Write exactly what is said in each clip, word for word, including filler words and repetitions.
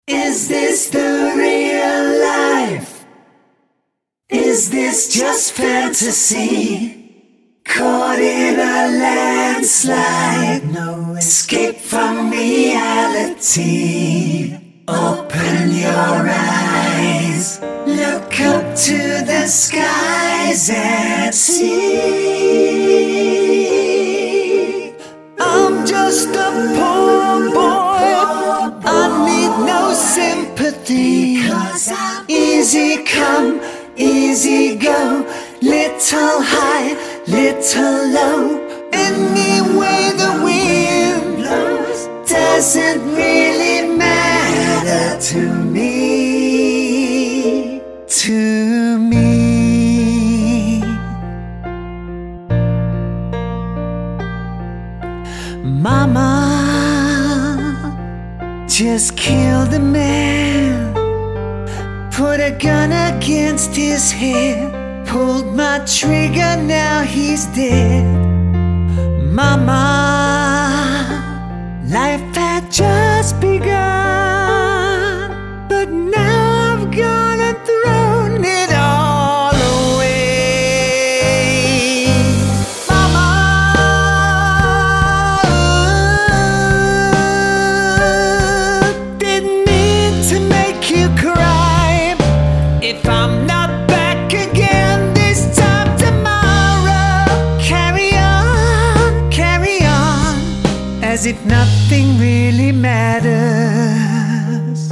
Is this the real life? Is this just fantasy? Caught in a landslide, no escape from reality. Open your eyes, look up to the skies and see. I'm just a poor boy, I need no sympathy. Easy come, easy go, little high, little low. Any way the wind blows doesn't really matter to me, to me. Mama just killed a man, put a gun against his head, pulled my trigger, now he's dead. Mama, life had just begun, but now I've gone and thrown it all away. Mama, didn't mean to make you cry. If I'm not back again this time tomorrow, carry on, carry on, as if nothing really matters.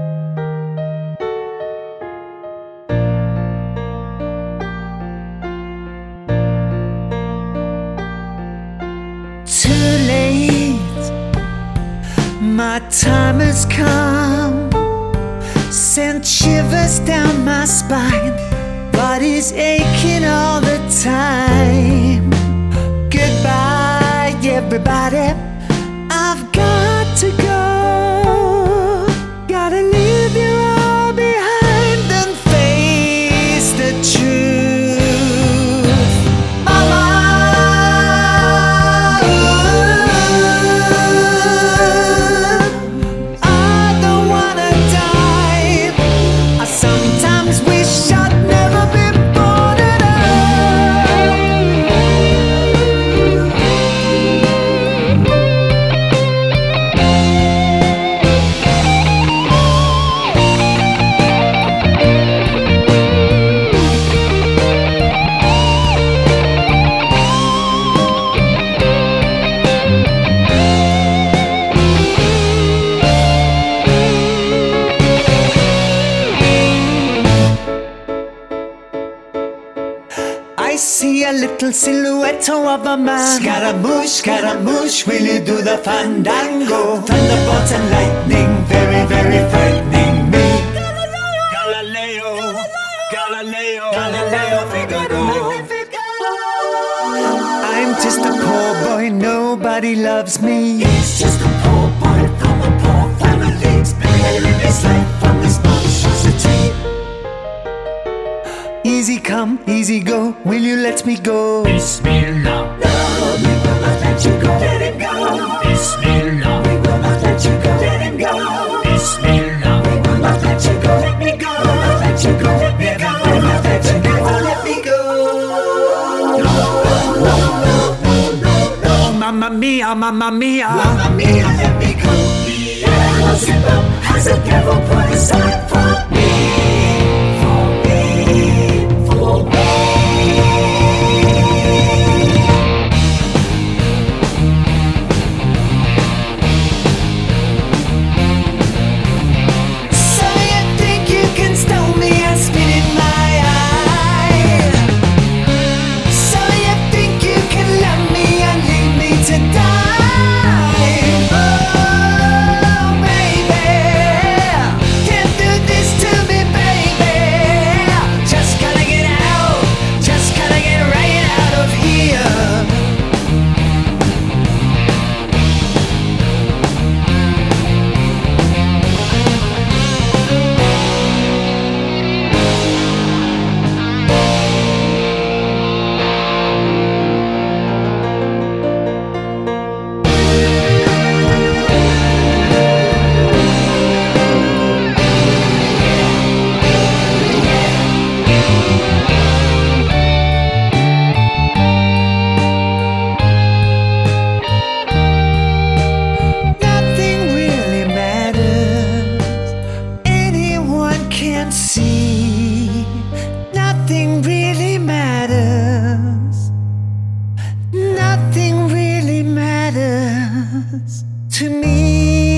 Too late, my time has come, sent shivers down my spine, body's aching all the time. Goodbye, everybody, I've got to go. Gotta leave you all behind and face the truth. Mama, I don't wanna die. I sometimes wish I'd never been born at I see a little silhouette of a man. Scaramouche, Scaramouche, will you do the fandango? Thunderbolts and lightning, very, very frightening me. Galileo, Galileo, Galileo Figaro. I'm just a poor boy, nobody loves me. He's just a poor boy from a poor family, spending his life on this monstrosity. Easy come, easy go, will you let me go? Bismillah, no, we will not let you go. Let him go. Bismillah, we will not let you go. Let him go. Bismillah, we will not let you go. Let me go. We will not let you go. Let me go. We will not let you go. Let me go. No, no, no, no, no, no. Mamma mia, mamma mia, Mamma mia, let me go. Beelzebub has a devil put aside for me. For me. For me. so you think you can stone me and spit in my eye? So you think you can love me and leave me to die? Oh, baby, me.